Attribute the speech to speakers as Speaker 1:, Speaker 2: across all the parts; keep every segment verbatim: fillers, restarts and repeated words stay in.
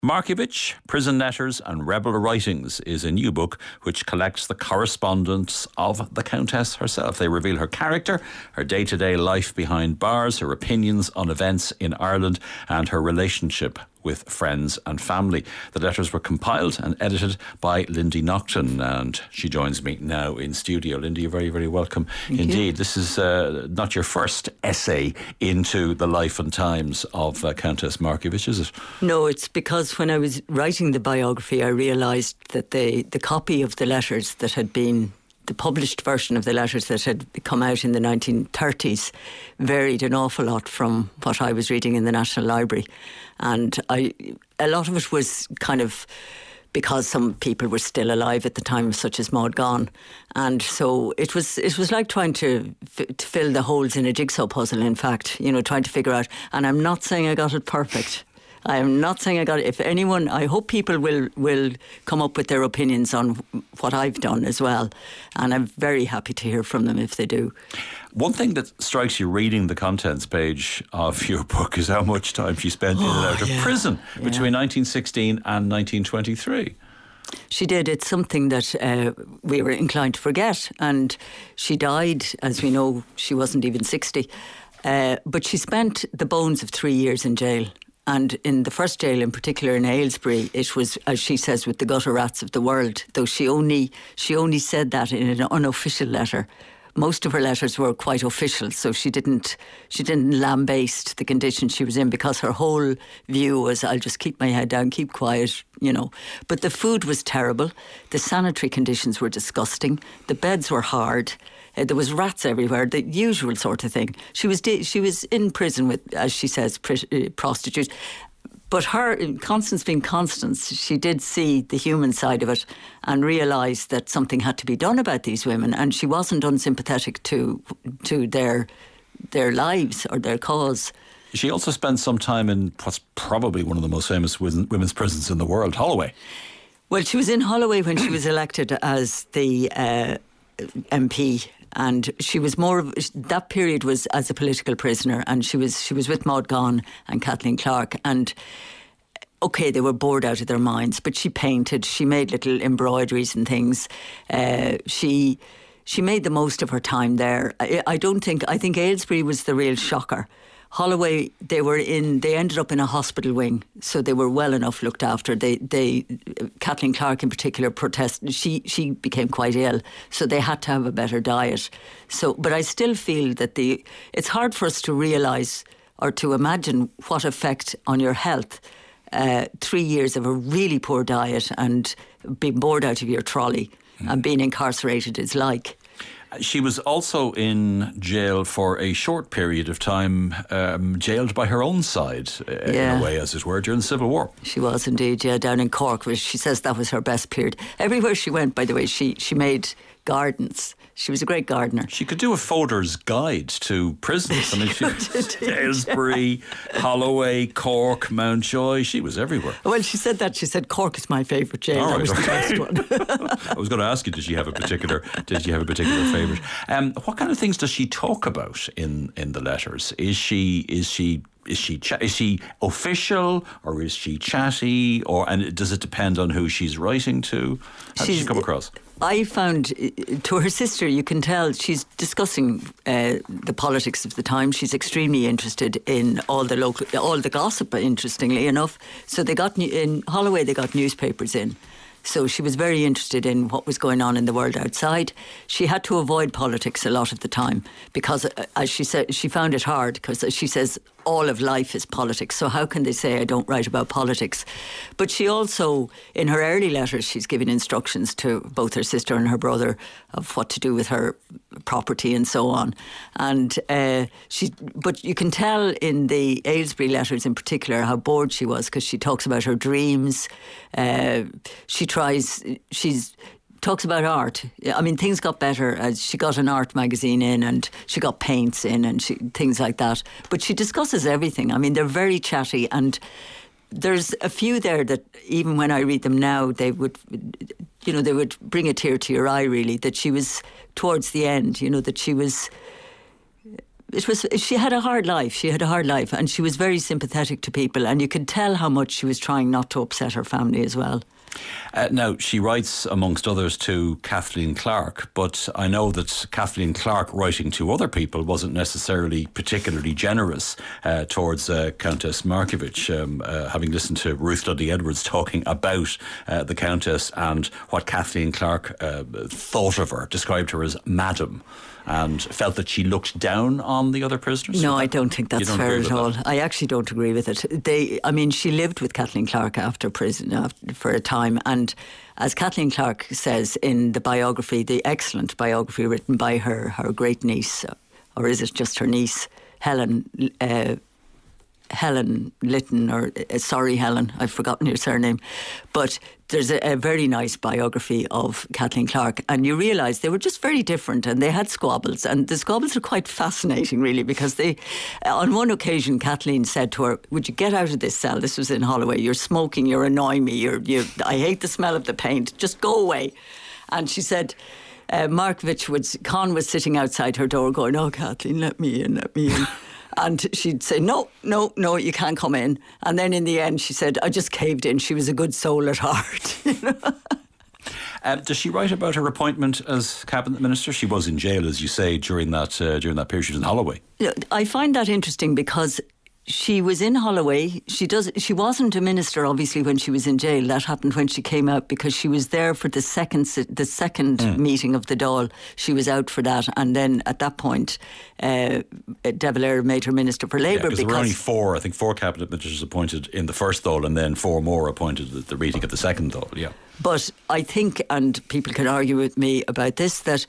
Speaker 1: Markievicz, Prison Letters and Rebel Writings is a new book which collects the correspondence of the Countess herself. They reveal her character, her day-to-day life behind bars, her opinions on events in Ireland and her relationship with friends and family. The letters were compiled and edited by Lindy Naughton, and she joins me now in studio. Lindy, you're very, very welcome
Speaker 2: Thank
Speaker 1: indeed.
Speaker 2: You.
Speaker 1: This is uh, not your first essay into the life and times of uh, Countess Markievicz, is it?
Speaker 2: No, it's because when I was writing the biography, I realised that the, the copy of the letters that had been the published version of the letters that had come out in the nineteen thirties varied an awful lot from what I was reading in the National Library. And I, a lot of it was kind of because some people were still alive at the time, such as Maud Gonne. And so it was it was like trying to, f- to fill the holes in a jigsaw puzzle, in fact, you know, trying to figure out. And I'm not saying I got it perfect. I am not saying I got it. If anyone, I hope people will, will come up with their opinions on what I've done as well. And I'm very happy to hear from them if they do.
Speaker 1: One thing that strikes you reading the contents page of your book is how much time she spent oh, in and out of
Speaker 2: yeah.
Speaker 1: prison
Speaker 2: yeah.
Speaker 1: between nineteen sixteen and nineteen twenty-three.
Speaker 2: She did. It's something that uh, we were inclined to forget. And she died, as we know, she wasn't even sixty. Uh, but she spent the bones of three years in jail. And in the first jail, in particular in Aylesbury, it was, as she says, with the gutter rats of the world. Though she only she only said that in an unofficial letter. Most of her letters were quite official, so she didn't she didn't lambaste the conditions she was in, because her whole view was, I'll just keep my head down, keep quiet, you know. But the food was terrible. The sanitary conditions were disgusting. The beds were hard. Uh, there was rats everywhere, the usual sort of thing. She was de- she was in prison with, as she says, pr- uh, prostitutes. But her, Constance being Constance, she did see the human side of it and realised that something had to be done about these women, and she wasn't unsympathetic to to their their lives or their cause.
Speaker 1: She also spent some time in what's probably one of the most famous women's prisons in the world, Holloway.
Speaker 2: Well, she was in Holloway when she was elected as the uh, M P. And she was more of, that period was as a political prisoner, and she was she was with Maud Gonne and Kathleen Clark, and okay, they were bored out of their minds, but she painted, she made little embroideries and things. Uh, she she made the most of her time there. I, I don't think, I think Aylesbury was the real shocker. Holloway, they were in, they ended up in a hospital wing, so they were well enough looked after. They, they, Kathleen Clark in particular protested. She, she became quite ill, so they had to have a better diet. So, but I still feel that the, it's hard for us to realise or to imagine what effect on your health uh, three years of a really poor diet and being bored out of your trolley mm. and being incarcerated is like.
Speaker 1: She was also in jail for a short period of time, um, jailed by her own side, uh,
Speaker 2: yeah.
Speaker 1: in a way, as it were, during the Civil War.
Speaker 2: She was indeed, yeah, down in Cork, where she says that was her best period. Everywhere she went, by the way, she, she made gardens. She was a great gardener.
Speaker 1: She could do a Foder's guide to prisons. I mean, she Aylesbury, Holloway, Cork, Mountjoy. She was everywhere.
Speaker 2: Well, she said that. She said Cork is my favourite jail.
Speaker 1: All right,
Speaker 2: that was
Speaker 1: okay.
Speaker 2: the best one.
Speaker 1: I was going to ask you, did she have a particular? Did she have a particular favourite? Um, what kind of things does she talk about in, in the letters? Is she is she? Is she ch- is she official, or is she chatty, or and does it depend on who she's writing to? How does she come across? I
Speaker 2: found to her sister, you can tell she's discussing uh, the politics of the time. She's extremely interested in all the local, all the gossip. Interestingly enough, so they got in Holloway. They got newspapers in. So she was very interested in what was going on in the world outside. She had to avoid politics a lot of the time because, as she said, she found it hard because, as she says, all of life is politics. So how can they say I don't write about politics? But she also, in her early letters, she's giving instructions to both her sister and her brother of what to do with her property and so on. And uh, she, but you can tell in the Aylesbury letters in particular how bored she was because she talks about her dreams. Uh, she tries, she's talks about art. I mean, things got better as she got an art magazine in and she got paints in and she, things like that. But she discusses everything. I mean, they're very chatty, and there's a few there that even when I read them now, they would, you know, they would bring a tear to your eye, really, that she was towards the end, you know, that she was it was. She had a hard life. She had a hard life, and she was very sympathetic to people, and you could tell how much she was trying not to upset her family as well.
Speaker 1: Uh, now, she writes, amongst others, to Kathleen Clark, but I know that Kathleen Clark, writing to other people, wasn't necessarily particularly generous uh, towards uh, Countess Markievicz. Um, uh, having listened to Ruth Luddy Edwards talking about uh, the Countess and what Kathleen Clark uh, thought of her, described her as Madam, and felt that she looked down on the other prisoners?
Speaker 2: No, I don't think that's fair at all.
Speaker 1: That?
Speaker 2: I actually don't agree with it. They, I mean, she lived with Kathleen Clark after prison after, for a time, and as Kathleen Clark says in the biography, the excellent biography written by her, her great niece, or is it just her niece, Helen uh, Helen Lytton, or uh, sorry Helen, I've forgotten your surname, but there's a, a very nice biography of Kathleen Clark, and you realise they were just very different, and they had squabbles, and the squabbles are quite fascinating really, because they, on one occasion Kathleen said to her, would you get out of this cell, this was in Holloway, you're smoking, you're annoying me, you're, you I hate the smell of the paint, just go away. And she said, uh, Markievicz was, Con was sitting outside her door going, oh Kathleen, let me in, let me in. And she'd say, no, no, no, you can't come in. And then in the end, she said, I just caved in. She was a good soul at heart. You know?
Speaker 1: Um, does she write about her appointment as cabinet minister? She was in jail, as you say, during that uh, during that period. She was in Holloway.
Speaker 2: I find that interesting because she was in Holloway. She does. She wasn't a minister, obviously, when she was in jail. That happened when she came out, because she was there for the second the second mm. meeting of the Dáil. She was out for that, and then at that point, uh, De Valera made her minister for Labour.
Speaker 1: Yeah, because there were only four, I think, four cabinet ministers appointed in the first Dáil, and then four more appointed at the meeting of the second Dáil. Yeah,
Speaker 2: but I think, and people can argue with me about this, that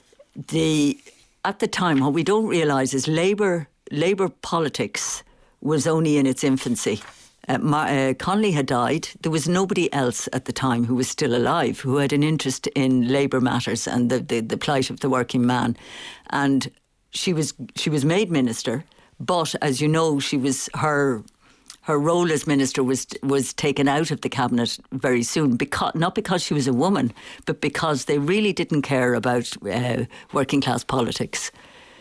Speaker 2: the at the time what we don't realise is Labour Labour politics was only in its infancy. Uh, Mar- uh, Connolly had died. There was nobody else at the time who was still alive who had an interest in labour matters and the, the, the plight of the working man. And she was she was made minister, but as you know, she was her her role as minister was was taken out of the cabinet very soon, because not because she was a woman, but because they really didn't care about uh, working class politics.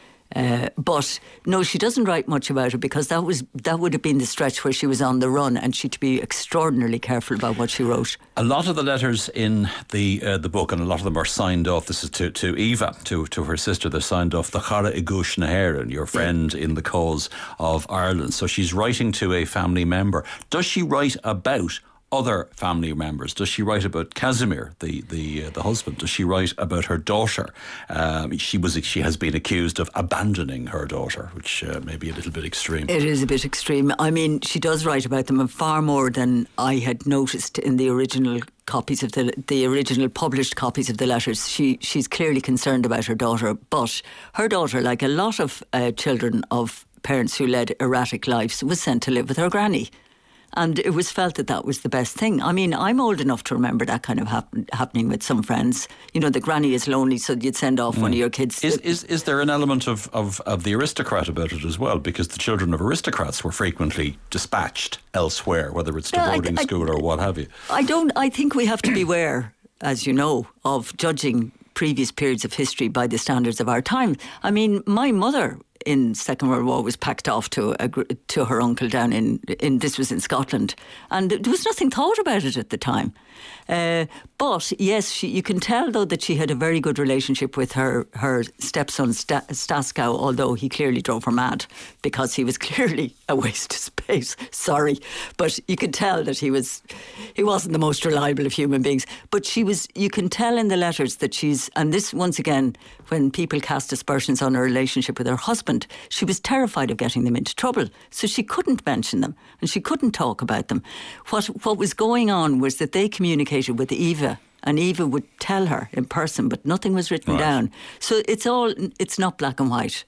Speaker 2: Uh, but no, she doesn't write much about it, because that was that would have been the stretch where she was on the run, and she'd be extraordinarily careful about what she wrote.
Speaker 1: A lot of the letters in the uh, the book, and a lot of them are signed off. This is to, to Eva, to, to her sister. They're signed off, the Chara Igush Naheran, your friend in the cause of Ireland. So she's writing to a family member. Does she write about other family members? Does she write about Casimir, the the uh, the husband? Does she write about her daughter? Um, she was she has been accused of abandoning her daughter, which uh, may be a little bit extreme.
Speaker 2: It is a bit extreme. I mean, she does write about them, and far more than I had noticed in the original copies of the the original published copies of the letters. She she's clearly concerned about her daughter, but her daughter, like a lot of uh, children of parents who led erratic lives, was sent to live with her granny. And it was felt that that was the best thing. I mean, I'm old enough to remember that kind of happen, happening with some friends. You know, the granny is lonely, so you'd send off mm. one of your kids.
Speaker 1: Is, is is there an element of, of, of the aristocrat about it as well? Because the children of aristocrats were frequently dispatched elsewhere, whether it's to
Speaker 2: yeah,
Speaker 1: boarding
Speaker 2: I, I,
Speaker 1: school or what have you.
Speaker 2: I don't. I think we have to beware, as you know, of judging previous periods of history by the standards of our time. I mean, my mother in Second World War was packed off to a, to her uncle down in, in this was in Scotland, and there was nothing thought about it at the time. Uh, but yes, she, you can tell though that she had a very good relationship with her her stepson Sta- Staskow, although he clearly drove her mad because he was clearly a waste of space. Sorry, but you could tell that he was he wasn't the most reliable of human beings. But she was. You can tell in the letters that she's, and this once again, when people cast aspersions on her relationship with her husband, she was terrified of getting them into trouble, so she couldn't mention them and she couldn't talk about them. What what was going on was that they communicated with Eva, and Eva would tell her in person, but nothing was written right. down. So it's all it's not black and white.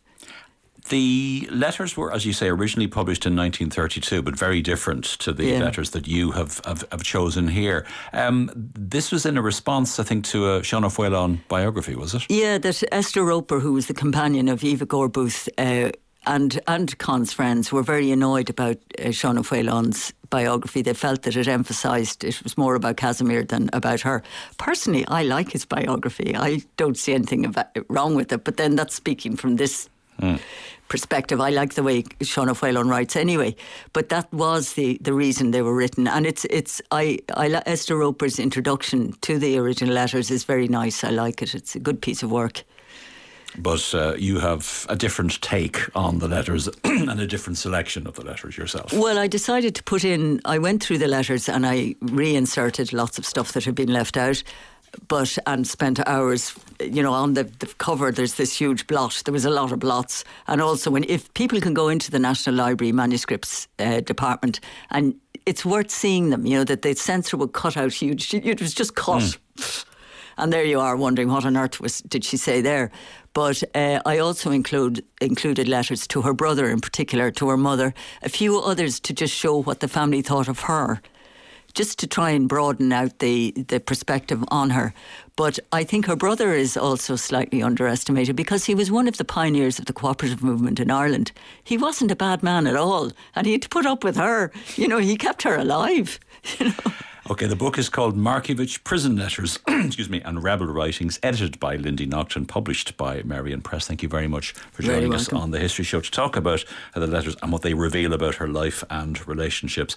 Speaker 1: The letters were, as you say, originally published in nineteen thirty-two, but very different to the yeah. letters that you have, have, have chosen here. Um, this was in a response, I think, to a Seán Ó Faoileán biography, was it?
Speaker 2: Yeah, that Esther Roper, who was the companion of Eva Gorbooth, uh, and and Con's friends were very annoyed about uh, Seán Ó Faoileán's biography. They felt that it emphasised it was more about Casimir than about her. Personally, I like his biography. I don't see anything about, wrong with it, but then that's speaking from this Mm. perspective. I like the way Sean Whelan writes anyway, but that was the, the reason they were written. And it's it's I, I Esther Roper's introduction to the original letters is very nice. I like it. It's a good piece of work.
Speaker 1: But uh, you have a different take on the letters and a different selection of the letters yourself.
Speaker 2: Well, I decided to put in, I went through the letters and I reinserted lots of stuff that had been left out. But and spent hours, you know, on the, the cover. There's this huge blot. There was a lot of blots, and also when if people can go into the National Library manuscripts uh, department, and it's worth seeing them. You know that the censor would cut out huge. It was just cut, mm. and there you are wondering what on earth was did she say there. But uh, I also include included letters to her brother in particular, to her mother, a few others to just show what the family thought of her, just to try and broaden out the, the perspective on her. But I think her brother is also slightly underestimated because he was one of the pioneers of the cooperative movement in Ireland. He wasn't a bad man at all, and he had to put up with her. You know, he kept her alive, you know.
Speaker 1: OK, the book is called Markievicz Prison Letters excuse me, and Rebel Writings, edited by Lindy Naughton, published by Marion Press. Thank you very much for joining us on The History Show to talk about uh, the letters and what they reveal about her life and relationships.